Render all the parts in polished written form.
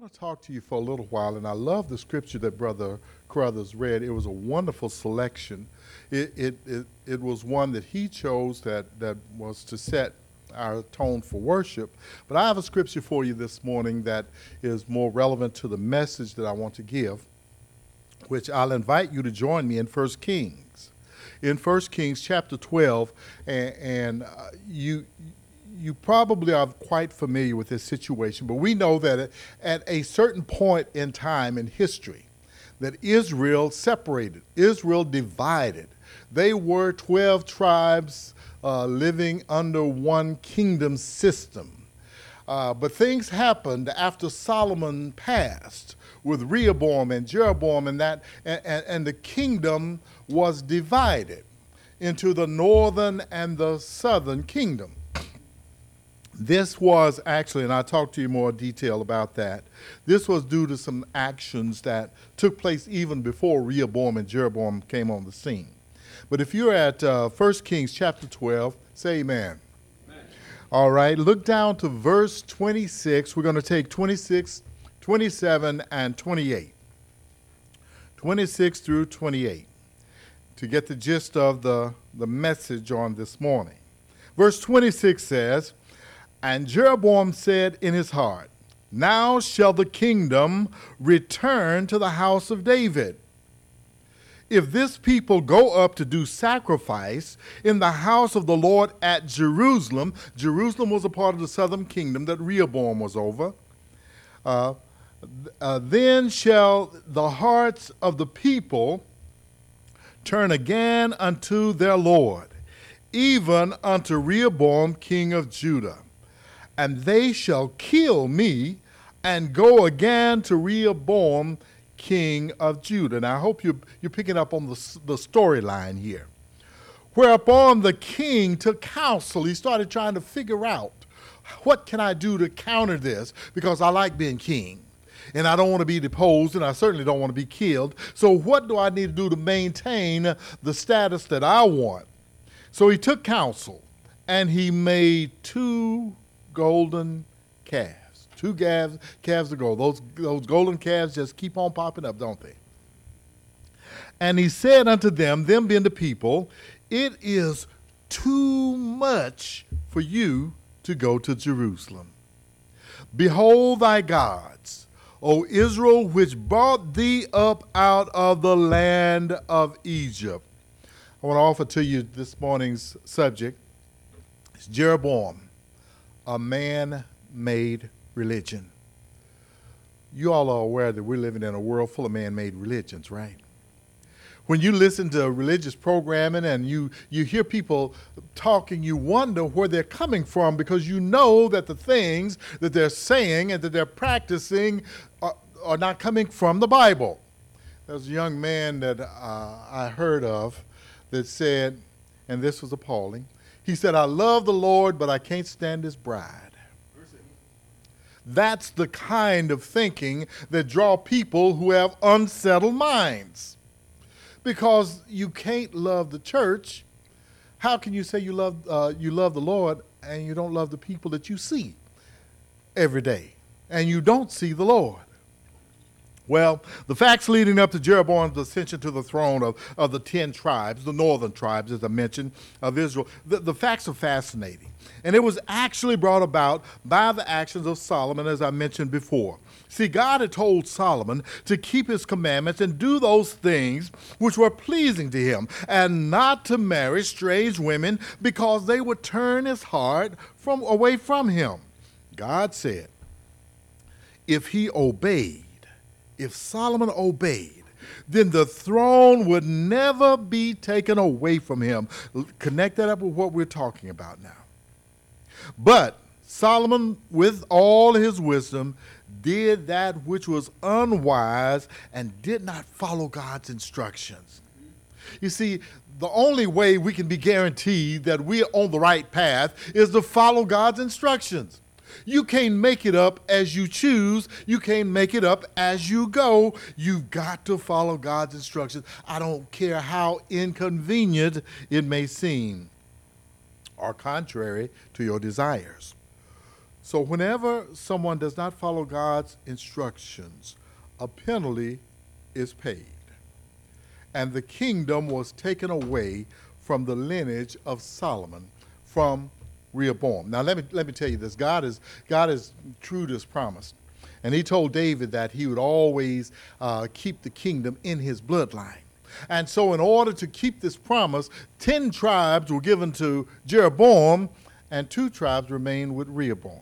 want to talk to you for a little while, and I love the scripture that Brother Carruthers read. It was a wonderful selection. It was one that he chose that was to set our tone for worship. But I have a scripture for you this morning that is more relevant to the message that I want to give, which I'll invite you to join me in 1 Kings. In 1 Kings chapter 12, and you probably are quite familiar with this situation, but we know that at a certain point in time in history, that Israel separated, Israel divided. They were 12 tribes living under one kingdom system. But things happened after Solomon passed with Rehoboam and Jeroboam, and the kingdom was divided into the northern and the southern kingdom. This was actually, and I'll talk to you more detail about that, this was due to some actions that took place even before Rehoboam and Jeroboam came on the scene. But if you're at 1 Kings chapter 12, say amen. Amen. All right, look down to verse 26. We're going to take 26, 27, and 28. 26 through 28 to get the gist of the message on this morning. Verse 26 says, "And Jeroboam said in his heart, Now shall the kingdom return to the house of David. If this people go up to do sacrifice in the house of the Lord at Jerusalem," Jerusalem was a part of the southern kingdom that Rehoboam was over, "then shall the hearts of the people turn again unto their Lord, even unto Rehoboam king of Judah. And they shall kill me and go again to Rehoboam king of Judah." Now, I hope you're picking up on the storyline here. Whereupon the king took counsel. He started trying to figure out, what can I do to counter this? Because I like being king, and I don't want to be deposed, and I certainly don't want to be killed. So what do I need to do to maintain the status that I want? So he took counsel, and he made two golden calves. Two calves of gold. Those golden calves just keep on popping up, don't they? "And he said unto them being the people, It is too much for you to go to Jerusalem. Behold thy gods, O Israel, which brought thee up out of the land of Egypt." I want to offer to you this morning's subject. It's Jeroboam, a man-made religion. You all are aware that we're living in a world full of man-made religions, right? When you listen to religious programming and you hear people talking, you wonder where they're coming from, because you know that the things that they're saying and that they're practicing are not coming from the Bible. There's a young man that I heard of that said, and this was appalling, he said, "I love the Lord, but I can't stand his bride." That's the kind of thinking that draw people who have unsettled minds. Because you can't love the church. How can you say you love the Lord and you don't love the people that you see every day, and you don't see the Lord? Well, the facts leading up to Jeroboam's ascension to the throne of the 10 tribes, the northern tribes, as I mentioned, of Israel, the facts are fascinating. And it was actually brought about by the actions of Solomon, as I mentioned before. See, God had told Solomon to keep his commandments and do those things which were pleasing to him, and not to marry strange women, because they would turn his heart away from him. God said, if Solomon obeyed, then the throne would never be taken away from him. Connect that up with what we're talking about now. But Solomon, with all his wisdom, did that which was unwise and did not follow God's instructions. You see, the only way we can be guaranteed that we're on the right path is to follow God's instructions. You can't make it up as you choose. You can't make it up as you go. You've got to follow God's instructions. I don't care how inconvenient it may seem or contrary to your desires. So whenever someone does not follow God's instructions, a penalty is paid. And the kingdom was taken away from the lineage of Solomon, from Rehoboam. Now let me tell you this. God is true to his promise. And he told David that he would always keep the kingdom in his bloodline. And so in order to keep this promise, 10 tribes were given to Jeroboam and 2 tribes remained with Rehoboam.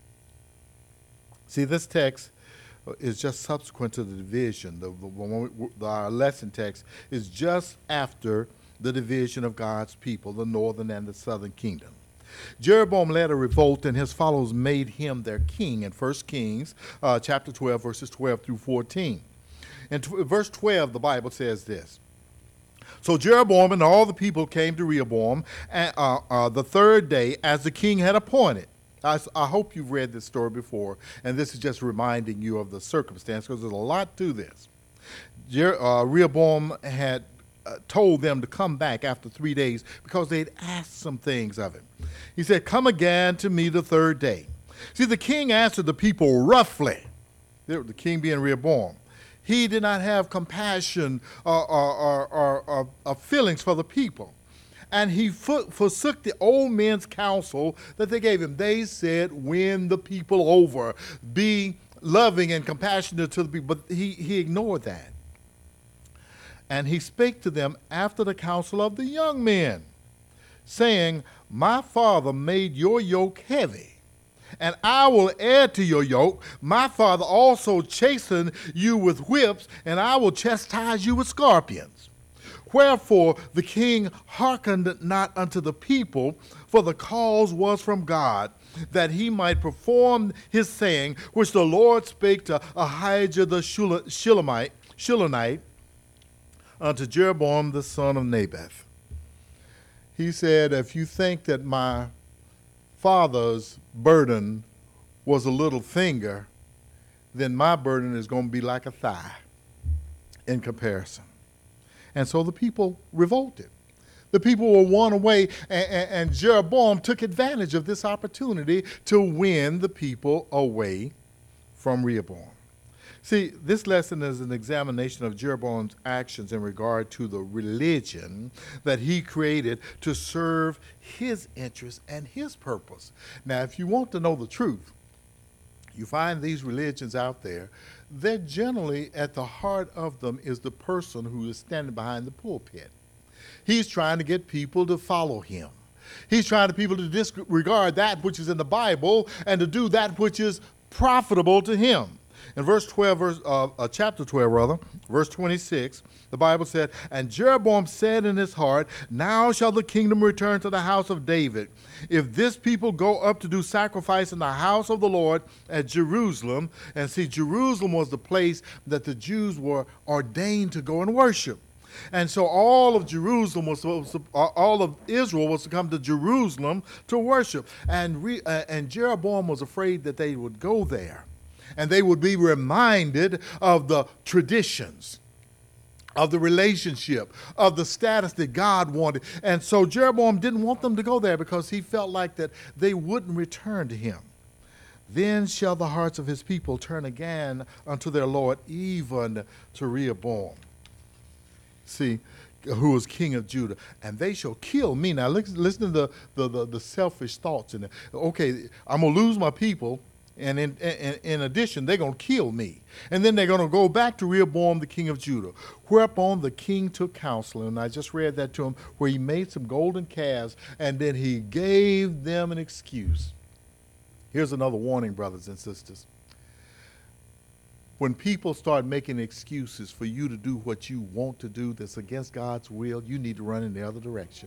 See, this text is just subsequent to the division. Our lesson text is just after the division of God's people, the northern and the southern kingdom. Jeroboam led a revolt, and his followers made him their king in 1 Kings chapter 12, verses 12 through 14. In verse 12, the Bible says this. So Jeroboam and all the people came to Rehoboam the third day as the king had appointed. I hope you've read this story before, and this is just reminding you of the circumstance, because there's a lot to this. Rehoboam had told them to come back after 3 days because they'd asked some things of him. He said, "Come again to me the third day." See, the king answered the people roughly, the king being Rehoboam. He did not have compassion or feelings for the people. And he forsook the old men's counsel that they gave him. They said, win the people over. Be loving and compassionate to the people. But he ignored that. And he spake to them after the counsel of the young men, saying, my father made your yoke heavy, and I will add to your yoke. My father also chastened you with whips, and I will chastise you with scorpions. Wherefore the king hearkened not unto the people, for the cause was from God, that he might perform his saying, which the Lord spake to Ahijah the Shilonite, unto Jeroboam the son of Naboth. He said, if you think that my father's burden was a little finger, then my burden is going to be like a thigh in comparison. And so the people revolted. The people were won away, and Jeroboam took advantage of this opportunity to win the people away from Rehoboam. See, this lesson is an examination of Jeroboam's actions in regard to the religion that he created to serve his interests and his purpose. Now, if you want to know the truth, you find these religions out there, they're generally at the heart of them is the person who is standing behind the pulpit. He's trying to get people to follow him. He's trying to people to disregard that which is in the Bible and to do that which is profitable to him. In chapter 12, verse 26, the Bible said, and Jeroboam said in his heart, now shall the kingdom return to the house of David. If this people go up to do sacrifice in the house of the Lord at Jerusalem, and see, Jerusalem was the place that the Jews were ordained to go and worship. And so all of Jerusalem all of Israel was to come to Jerusalem to worship. And Jeroboam was afraid that they would go there, and they would be reminded of the traditions, of the relationship, of the status that God wanted. And so Jeroboam didn't want them to go there because he felt like that they wouldn't return to him. Then shall the hearts of his people turn again unto their Lord, even to Rehoboam, see, who was king of Judah, and they shall kill me. Now listen to the selfish thoughts in it. Okay, I'm going to lose my people, and in addition, they're going to kill me. And then they're going to go back to Rehoboam, the king of Judah. Whereupon the king took counsel, and I just read that to him, where he made some golden calves, and then he gave them an excuse. Here's another warning, brothers and sisters. When people start making excuses for you to do what you want to do that's against God's will, you need to run in the other direction.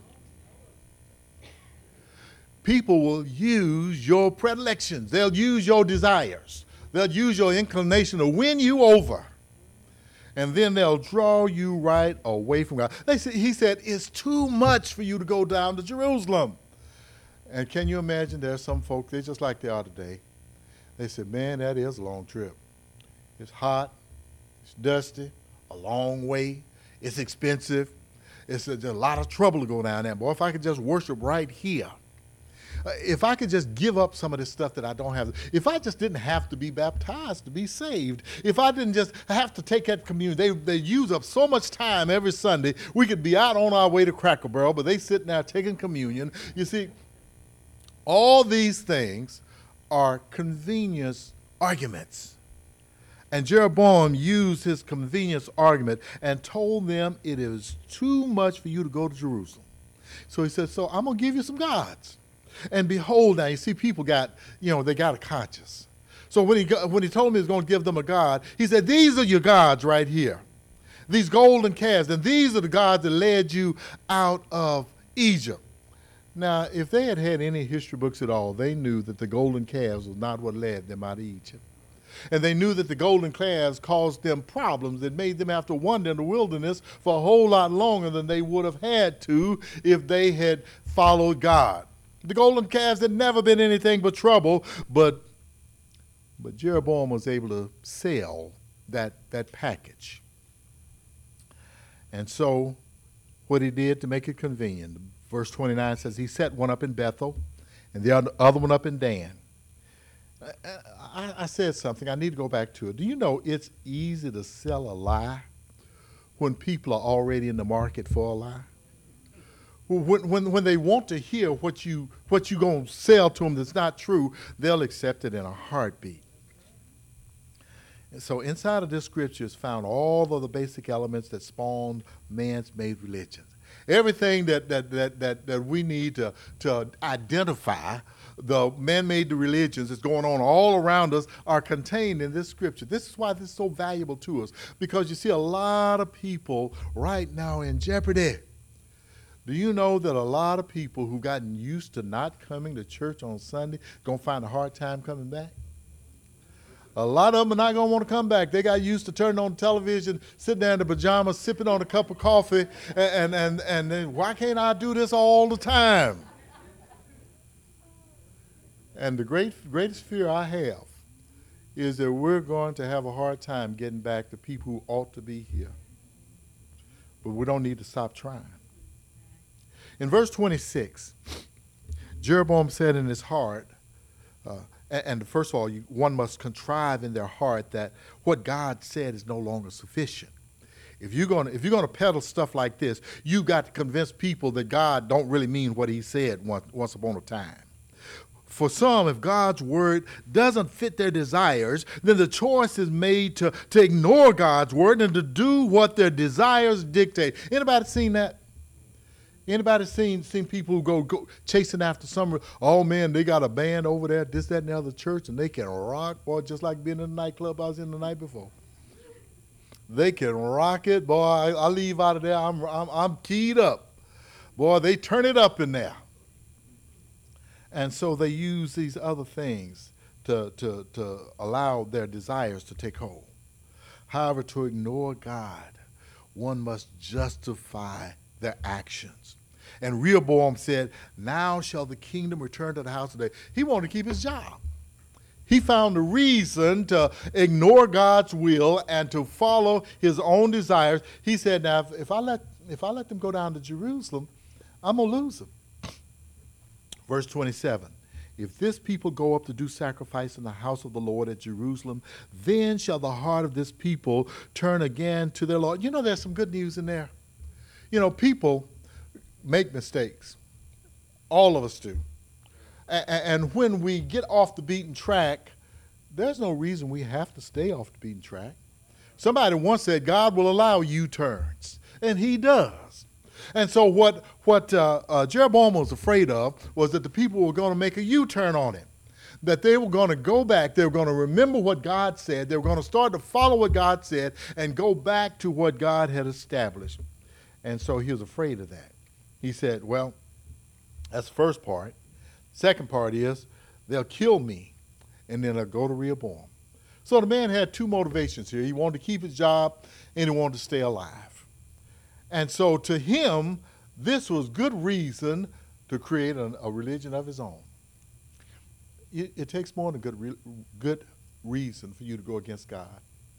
People will use your predilections. They'll use your desires. They'll use your inclination to win you over. And then they'll draw you right away from God. He said, it's too much for you to go down to Jerusalem. And can you imagine there's some folk, they're just like they are today. They said, man, that is a long trip. It's hot, it's dusty, a long way, it's expensive. It's a lot of trouble to go down there. Boy, if I could just worship right here. If I could just give up some of this stuff that I don't have, if I just didn't have to be baptized to be saved, if I didn't just have to take that communion, they use up so much time every Sunday. We could be out on our way to Cracker Barrel, but they sitting there taking communion. You see, all these things are convenience arguments. And Jeroboam used his convenience argument and told them it is too much for you to go to Jerusalem. So he said, so I'm going to give you some gods. And behold, now you see people got, they got a conscience. So when he told them he was going to give them a god, he said, these are your gods right here. These golden calves. And these are the gods that led you out of Egypt. Now, if they had had any history books at all, they knew that the golden calves was not what led them out of Egypt. And they knew that the golden calves caused them problems that made them have to wander in the wilderness for a whole lot longer than they would have had to if they had followed God. The golden calves had never been anything but trouble, but Jeroboam was able to sell that package. And so what he did to make it convenient, verse 29 says he set one up in Bethel and the other one up in Dan. I said something. I need to go back to it. Do you know it's easy to sell a lie when people are already in the market for a lie? When they want to hear what you going to sell to them that's not true, they'll accept it in a heartbeat. And so inside of this scripture is found all of the basic elements that spawned man's made religions. Everything that we need to identify the man-made religions that's going on all around us are contained in this scripture. This is why this is so valuable to us, because you see a lot of people right now in jeopardy. Do you know that a lot of people who've gotten used to not coming to church on Sunday going to find a hard time coming back? A lot of them are not going to want to come back. They got used to turning on television, sitting there in the pajamas, sipping on a cup of coffee, and then, why can't I do this all the time? And the greatest fear I have is that we're going to have a hard time getting back to people who ought to be here. But we don't need to stop trying. In verse 26, Jeroboam said in his heart, and first of all, one must contrive in their heart that what God said is no longer sufficient. If you're going to peddle stuff like this, you've got to convince people that God don't really mean what he said once upon a time. For some, if God's word doesn't fit their desires, then the choice is made to ignore God's word and to do what their desires dictate. Anybody seen that? Anybody seen people who go chasing after some, oh man, they got a band over there, this, that, and the other church, and they can rock, boy, just like being in the nightclub I was in the night before. They can rock it, boy. I leave out of there, I'm keyed up. Boy, they turn it up in there. And so they use these other things to allow their desires to take hold. However, to ignore God, one must justify their actions. And Rehoboam said, now shall the kingdom return to the house of David. He wanted to keep his job. He found a reason to ignore God's will and to follow his own desires. He said, now, if I let them go down to Jerusalem, I'm going to lose them. Verse 27, if this people go up to do sacrifice in the house of the Lord at Jerusalem, then shall the heart of this people turn again to their Lord. You know, there's some good news in there. You know, people make mistakes. All of us do. And when we get off the beaten track, there's no reason we have to stay off the beaten track. Somebody once said God will allow U-turns, and he does. And so what Jeroboam was afraid of was that the people were going to make a U-turn on him, that they were going to go back, they were going to remember what God said, they were going to start to follow what God said and go back to what God had established. And so he was afraid of that. He said, well, that's the first part. Second part is, they'll kill me, and then I'll go to Rehoboam. So the man had two motivations here. He wanted to keep his job, and he wanted to stay alive. And so to him, this was good reason to create a religion of his own. It takes more than good reason for you to go against God.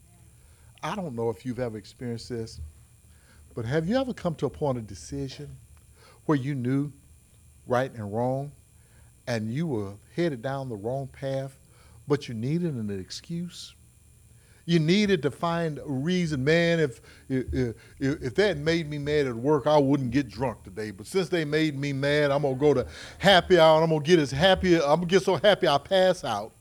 I don't know if you've ever experienced this, but have you ever come to a point of decision where you knew right and wrong, and you were headed down the wrong path, but you needed an excuse. You needed to find a reason. Man, if that made me mad at work, I wouldn't get drunk today. But since they made me mad, I'm gonna go to happy hour and I'm gonna get so happy I pass out.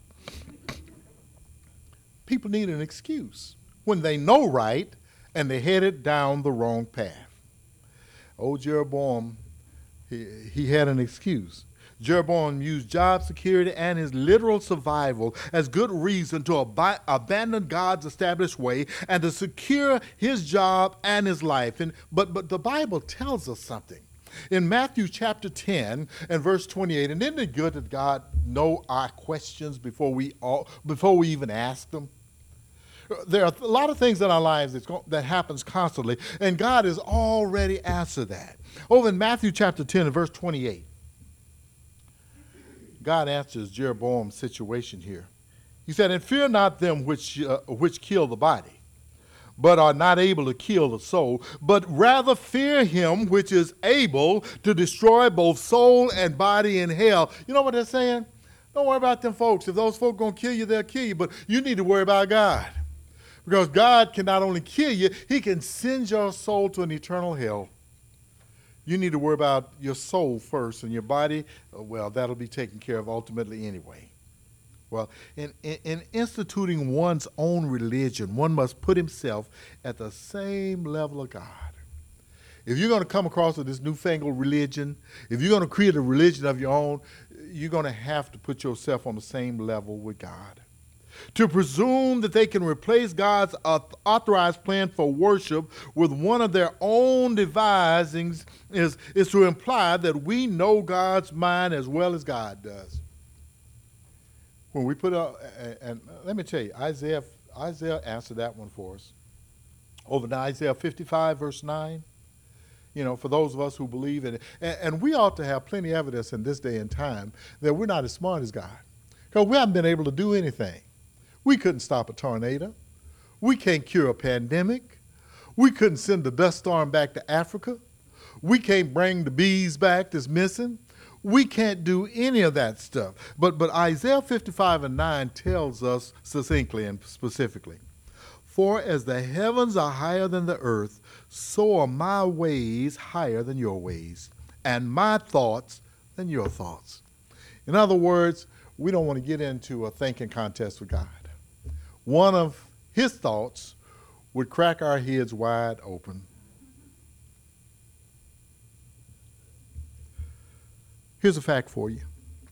People need an excuse when they know right and they headed down the wrong path. Old Jeroboam, he had an excuse. Jeroboam used job security and his literal survival as good reason to abandon God's established way and to secure his job and his life. But the Bible tells us something. In Matthew chapter 10 and verse 28, and isn't it good that God know our questions before we even ask them? There are a lot of things in our lives that happens constantly, and God has already answered that. Over in Matthew chapter 10 and verse 28, God answers Jeroboam's situation here. He said, "And fear not them which kill the body, but are not able to kill the soul, but rather fear him which is able to destroy both soul and body in hell." You know what they're saying? Don't worry about them folks. If those folks going to kill you, they'll kill you. But you need to worry about God. Because God can not only kill you, he can send your soul to an eternal hell. You need to worry about your soul first, and your body, well, that'll be taken care of ultimately anyway. Well, in instituting one's own religion, one must put himself at the same level of God. If you're going to come across with this newfangled religion, if you're going to create a religion of your own, you're going to have to put yourself on the same level with God. To presume that they can replace God's authorized plan for worship with one of their own devisings is to imply that we know God's mind as well as God does. When we put up, and let me tell you, Isaiah answered that one for us. Over in Isaiah 55, verse 9, for those of us who believe in it, and we ought to have plenty of evidence in this day and time that we're not as smart as God, because we haven't been able to do anything. We couldn't stop a tornado. We can't cure a pandemic. We couldn't send the dust storm back to Africa. We can't bring the bees back that's missing. We can't do any of that stuff. But Isaiah 55 and 9 tells us succinctly and specifically, "For as the heavens are higher than the earth, so are my ways higher than your ways, and my thoughts than your thoughts." In other words, we don't want to get into a thinking contest with God. One of his thoughts would crack our heads wide open. Here's a fact for you.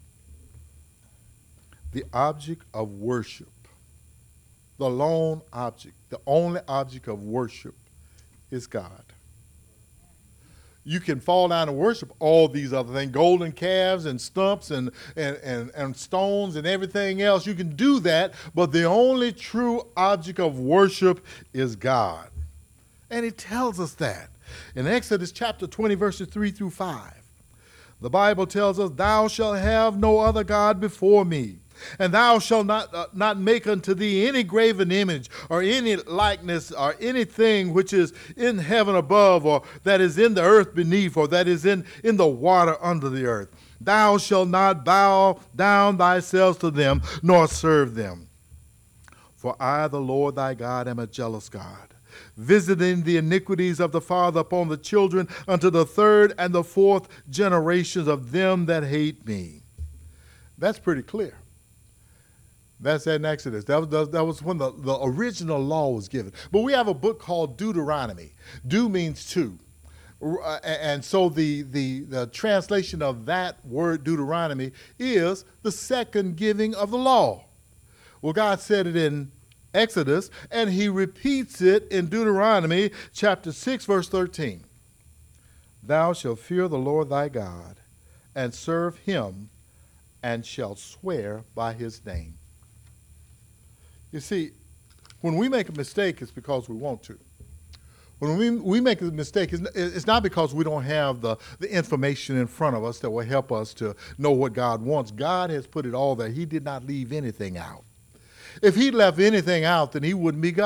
The object of worship, the lone object, the only object of worship is God. You can fall down and worship all these other things, golden calves and stumps and stones and everything else. You can do that, but the only true object of worship is God. And he tells us that. In Exodus chapter 20, verses 3 through 5, the Bible tells us, "Thou shalt have no other God before me. And thou shalt not make unto thee any graven image or any likeness or anything which is in heaven above or that is in the earth beneath or that is in the water under the earth. Thou shalt not bow down thyself to them nor serve them. For I, the Lord thy God, am a jealous God, visiting the iniquities of the father upon the children unto the third and the fourth generations of them that hate me." That's pretty clear. That's in Exodus. That was when the original law was given. But we have a book called Deuteronomy. "Do" means two. And so the translation of that word Deuteronomy is the second giving of the law. Well, God said it in Exodus, and he repeats it in Deuteronomy chapter 6, verse 13. "Thou shalt fear the Lord thy God, and serve him, and shalt swear by his name." You see, when we make a mistake, it's because we want to. When we make a mistake, it's not because we don't have the information in front of us that will help us to know what God wants. God has put it all there. He did not leave anything out. If he left anything out, then he wouldn't be God.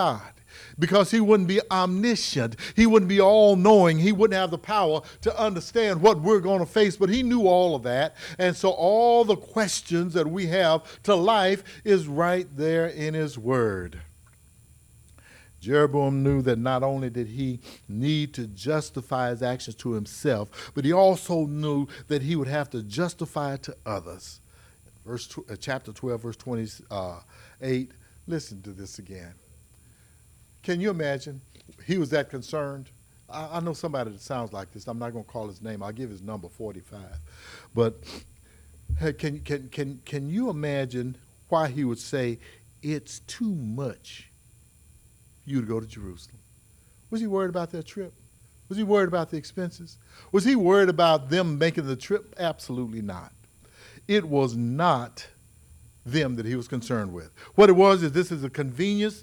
because he wouldn't be omniscient. He wouldn't be all-knowing. He wouldn't have the power to understand what we're going to face, but he knew all of that. And so all the questions that we have to life is right there in his word. Jeroboam knew that not only did he need to justify his actions to himself, but he also knew that he would have to justify it to others. Chapter 12, verse 28, listen to this again. Can you imagine? He was that concerned. I know somebody that sounds like this. I'm not going to call his name. I'll give his number, 45. But hey, can you imagine why he would say, it's too much you to go to Jerusalem? Was he worried about their trip? Was he worried about the expenses? Was he worried about them making the trip? Absolutely not. It was not them that he was concerned with. What it was is this is a convenience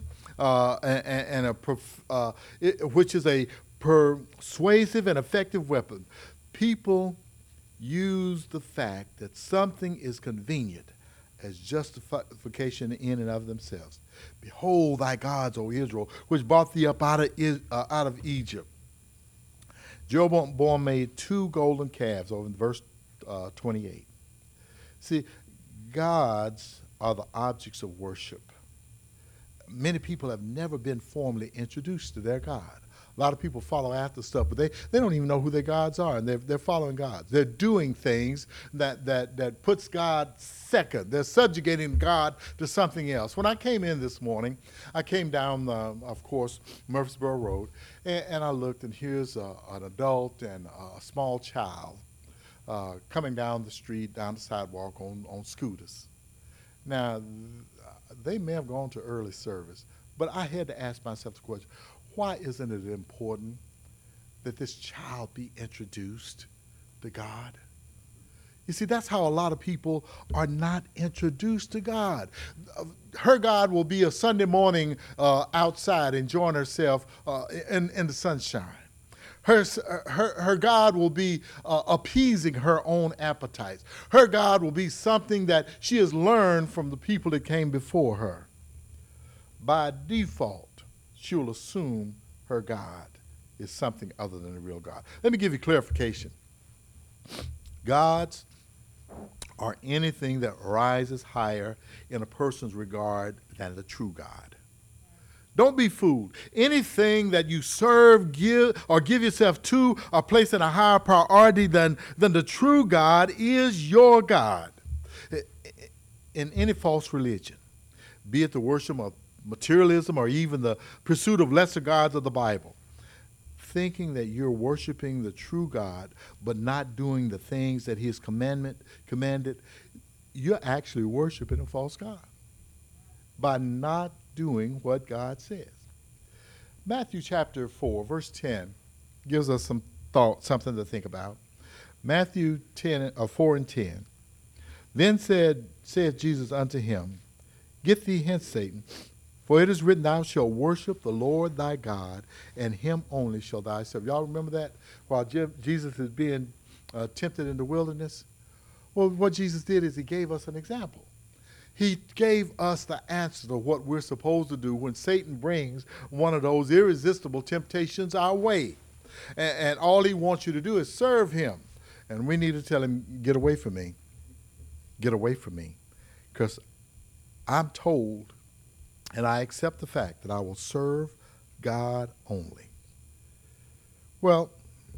which is a persuasive and effective weapon. People use the fact that something is convenient as justification in and of themselves. Behold thy gods, O Israel, which brought thee up out of Egypt. Jeroboam made 2 golden calves over in verse 28. See, gods are the objects of worship. Many people have never been formally introduced to their God. A lot of people follow after stuff, but they don't even know who their gods are, and they're following gods. They're doing things that puts God second. They're subjugating God to something else. When I came in this morning, I came down, of course, Murfreesboro Road, and I looked, and here's an adult and a small child coming down the street, down the sidewalk on scooters. Now, they may have gone to early service, but I had to ask myself the question, why isn't it important that this child be introduced to God? You see, that's how a lot of people are not introduced to God. Her God will be a Sunday morning outside enjoying herself in the sunshine. Her God will be appeasing her own appetites. Her God will be something that she has learned from the people that came before her. By default, she will assume her God is something other than the real God. Let me give you clarification. Gods are anything that rises higher in a person's regard than the true God. Don't be fooled. Anything that you serve, give yourself to, or place in a higher priority than the true God is your God. In any false religion, be it the worship of materialism or even the pursuit of lesser gods of the Bible, thinking that you're worshiping the true God but not doing the things that he has commanded, you're actually worshiping a false God by not doing what God says. Matthew chapter 4, verse 10 gives us something to think about. Matthew 4 and 10. Then said Jesus unto him, Get thee hence, Satan, for it is written, Thou shalt worship the Lord thy God, and him only shalt thou serve. Y'all remember that? While Jesus is being tempted in the wilderness? Well, what Jesus did is he gave us an example. He gave us the answer to what we're supposed to do when Satan brings one of those irresistible temptations our way. And all he wants you to do is serve him. And we need to tell him, get away from me. Get away from me. Because I'm told, and I accept the fact that I will serve God only. Well,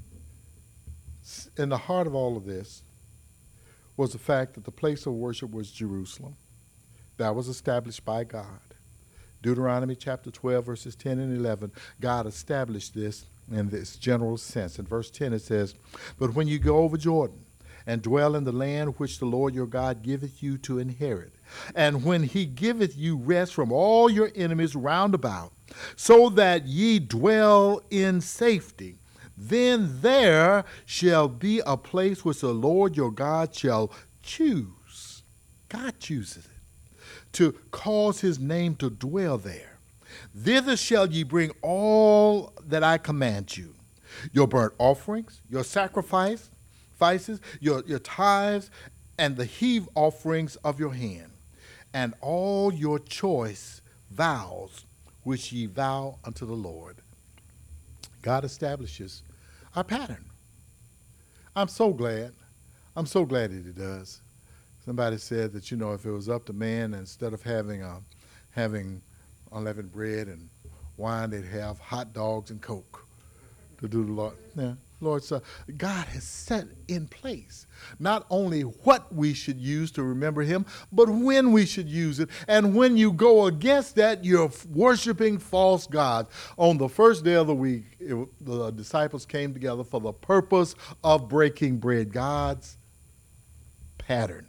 in the heart of all of this was the fact that the place of worship was Jerusalem. That was established by God. Deuteronomy chapter 12, verses 10 and 11, God established this in this general sense. In verse 10 it says, But when you go over Jordan and dwell in the land which the Lord your God giveth you to inherit, and when he giveth you rest from all your enemies round about, so that ye dwell in safety, then there shall be a place which the Lord your God shall choose. God chooses it, to cause his name to dwell there. Thither shall ye bring all that I command you, your burnt offerings, your sacrifices, your tithes, and the heave offerings of your hand, and all your choice vows which ye vow unto the Lord. God establishes our pattern. I'm so glad that he does. Somebody said that, if it was up to man, instead of having unleavened bread and wine, they'd have hot dogs and Coke to do the Lord. Yeah, Lord, so God has set in place not only what we should use to remember him, but when we should use it. And when you go against that, you're worshiping false gods. On the first day of the week, the disciples came together for the purpose of breaking bread. God's pattern.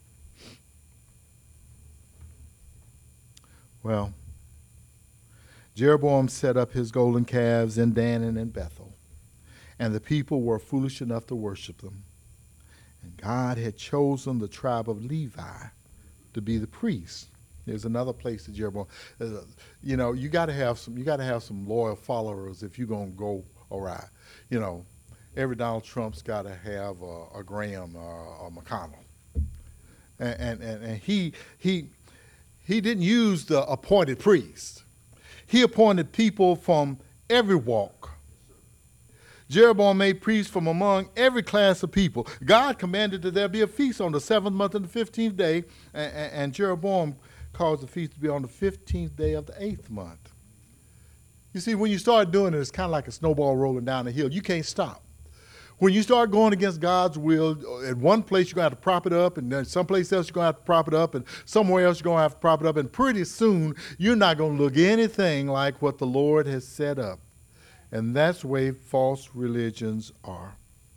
Well, Jeroboam set up his golden calves in Dan and in Bethel, and the people were foolish enough to worship them. And God had chosen the tribe of Levi to be the priests. There's another place that Jeroboam, you got to have some loyal followers if you're gonna go awry. Every Donald Trump's got to have a Graham or a McConnell, and he didn't use the appointed priest. He appointed people from every walk. Jeroboam made priests from among every class of people. God commanded that there be a feast on the 7th month and the 15th day, and Jeroboam caused the feast to be on the 15th day of the 8th month. You see, when you start doing it, it's kind of like a snowball rolling down the hill. You can't stop. When you start going against God's will, at one place you're going to have to prop it up, and then someplace else you're going to have to prop it up, and somewhere else you're going to have to prop it up, and pretty soon you're not going to look anything like what the Lord has set up. And that's the way false religions are.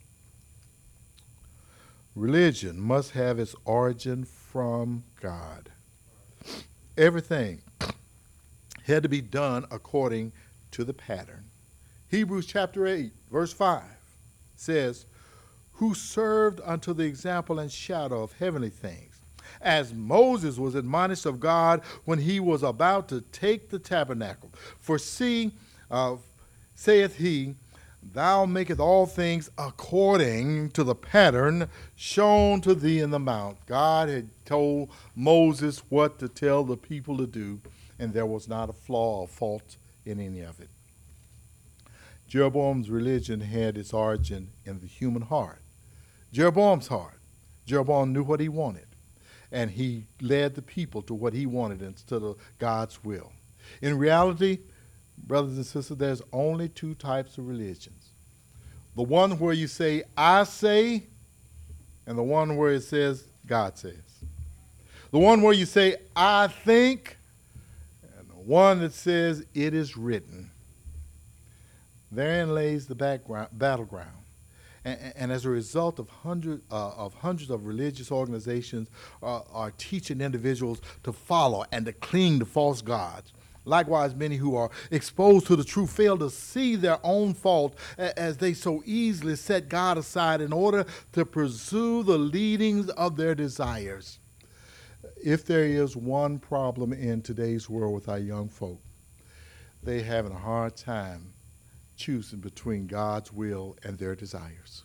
Religion must have its origin from God. Everything had to be done according to the pattern. Hebrews chapter 8, verse 5. Says, who served unto the example and shadow of heavenly things, as Moses was admonished of God when he was about to take the tabernacle. For see, saith he, thou makest all things according to the pattern shown to thee in the mount. God had told Moses what to tell the people to do, and there was not a flaw or fault in any of it. Jeroboam's religion had its origin in the human heart. Jeroboam's heart. Jeroboam knew what he wanted, and he led the people to what he wanted instead of God's will. In reality, brothers and sisters, there's only two types of religions. The one where you say, I say, and the one where it says, God says. The one where you say, I think, and the one that says, it is written. Therein lays the battleground. And as a result of hundreds of religious organizations are teaching individuals to follow and to cling to false gods. Likewise, many who are exposed to the truth fail to see their own fault as they so easily set God aside in order to pursue the leadings of their desires. If there is one problem in today's world with our young folk, they're having a hard time choosing between God's will and their desires.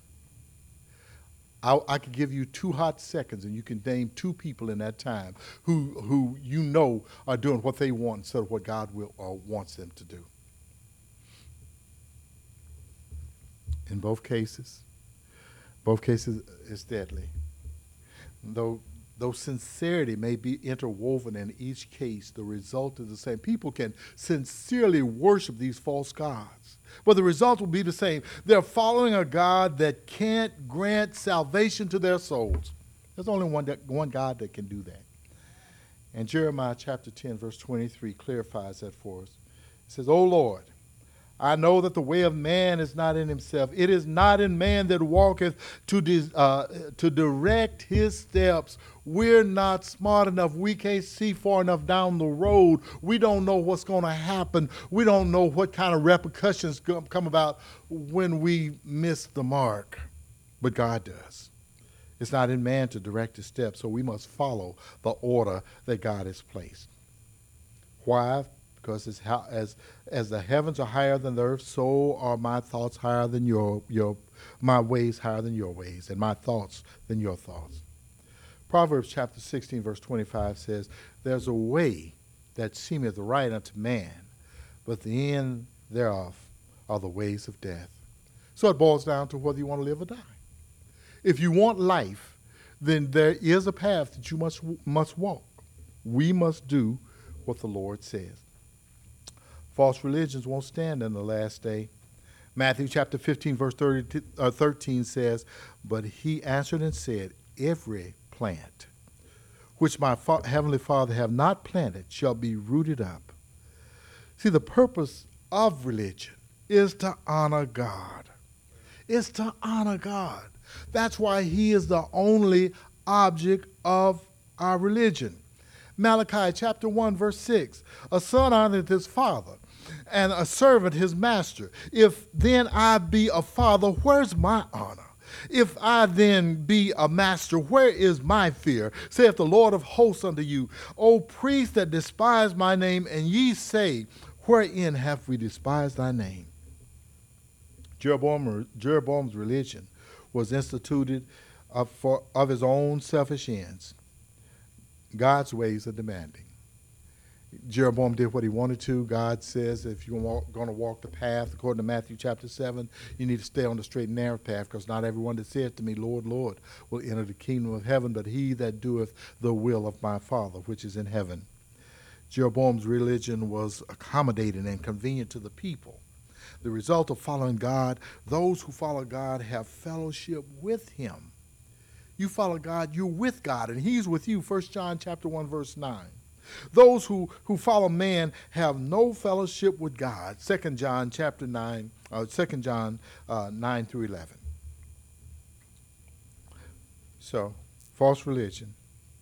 I could give you 2 hot seconds, and you can name 2 people in that time who are doing what they want instead of what God will or wants them to do. In both cases it's deadly. Though sincerity may be interwoven in each case, the result is the same. People can sincerely worship these false gods, but the result will be the same. They're following a God that can't grant salvation to their souls. There's only one God that can do that. And Jeremiah chapter 10, verse 23 clarifies that for us. It says, O Lord, I know that the way of man is not in himself. It is not in man that walketh to direct his steps. We're not smart enough. We can't see far enough down the road. We don't know what's going to happen. We don't know what kind of repercussions come about when we miss the mark. But God does. It's not in man to direct his steps, so we must follow the order that God has placed. Why? Because as the heavens are higher than the earth, so are my thoughts higher than my ways higher than your ways, and my thoughts than your thoughts. Proverbs chapter 16, verse 25 says, there's a way that seemeth right unto man, but the end thereof are the ways of death. So it boils down to whether you want to live or die. If you want life, then there is a path that you must walk. We must do what the Lord says. False religions won't stand in the last day. Matthew chapter 15, verse 13 says, "But he answered and said, Every plant which my heavenly Father have not planted shall be rooted up." See, the purpose of religion is to honor God. It's to honor God. That's why he is the only object of our religion. Malachi chapter 1, verse 6, "A son honoreth his father, and a servant his master. If then I be a father, where's my honor? If I then be a master, where is my fear? Saith the Lord of hosts unto you, O priests that despise my name, and ye say, Wherein have we despised thy name?" Jeroboam's religion was instituted of his own selfish ends. God's ways are demanding. Jeroboam did what he wanted to. God says if you're going to walk the path, according to Matthew chapter 7, you need to stay on the straight and narrow path, because not everyone that saith to me, Lord, Lord, will enter the kingdom of heaven, but he that doeth the will of my Father, which is in heaven. Jeroboam's religion was accommodating and convenient to the people. The result of following God, those who follow God have fellowship with him. You follow God, you're with God, and he's with you. 1 John chapter 1, verse 9. Those who follow man have no fellowship with God. 2 John chapter 9, 2 John 9 through 11. So, false religion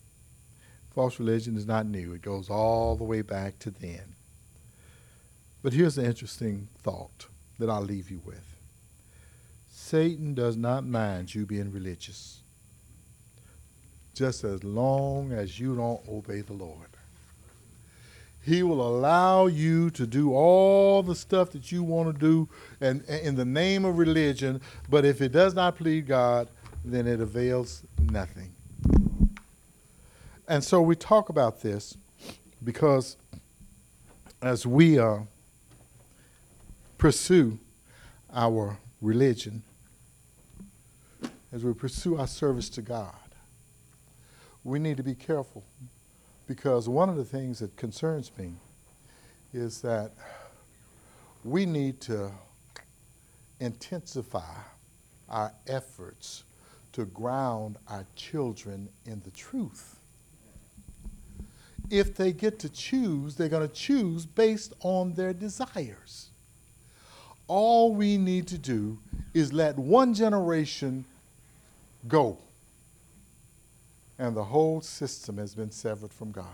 is not new. It goes all the way back to then. But here's the interesting thought that I'll leave you with. Satan does not mind you being religious, just as long as you don't obey the Lord. He will allow you to do all the stuff that you want to do and in the name of religion, but if it does not please God, then it avails nothing. And so we talk about this because as we pursue our religion, as we pursue our service to God, we need to be careful, because one of the things that concerns me is that we need to intensify our efforts to ground our children in the truth. If they get to choose, they're going to choose based on their desires. All we need to do is let one generation go, and the whole system has been severed from God.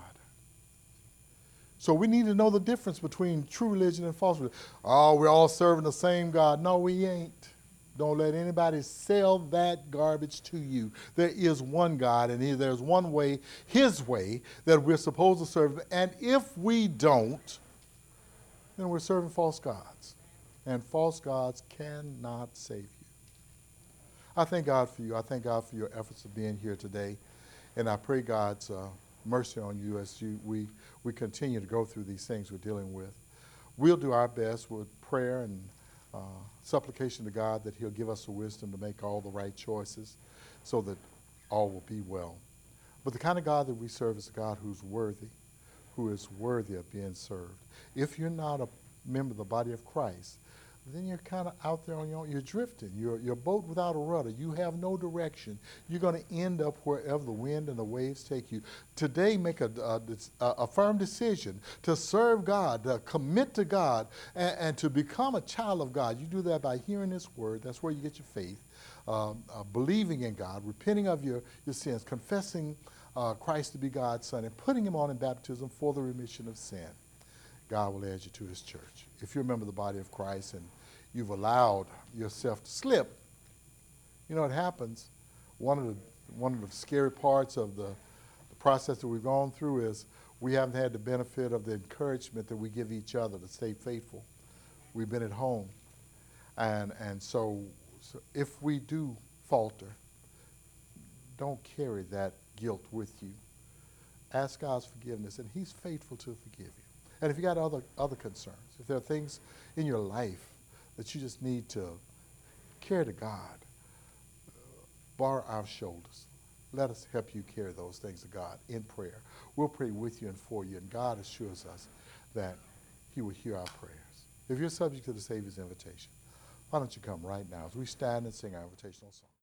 So we need to know the difference between true religion and false religion. Oh, we're all serving the same God. No, we ain't. Don't let anybody sell that garbage to you. There is one God, and there's one way, his way, that we're supposed to serve. And if we don't, then we're serving false gods. And false gods cannot save you. I thank God for you. I thank God for your efforts of being here today. And I pray God's mercy on you as we continue to go through these things we're dealing with. We'll do our best with prayer and supplication to God that he'll give us the wisdom to make all the right choices so that all will be well. But the kind of God that we serve is a God who is worthy of being served. If you're not a member of the body of Christ, then you're kind of out there on your own. You're drifting. You're a boat without a rudder. You have no direction. You're going to end up wherever the wind and the waves take you. Today, make a firm decision to serve God, to commit to God, and to become a child of God. You do that by hearing this word. That's where you get your faith. Believing in God, repenting of your sins, confessing Christ to be God's Son, and putting him on in baptism for the remission of sin. God will add you to his church. If you're a member of the body of Christ and you've allowed yourself to slip, you know what happens? One of the scary parts of the process that we've gone through is we haven't had the benefit of the encouragement that we give each other to stay faithful. We've been at home. And so if we do falter, don't carry that guilt with you. Ask God's forgiveness, and he's faithful to forgive you. And if you got other concerns, if there are things in your life that you just need to carry to God, bar our shoulders. Let us help you carry those things to God in prayer. We'll pray with you and for you, and God assures us that he will hear our prayers. If you're subject to the Savior's invitation, why don't you come right now as we stand and sing our invitational song.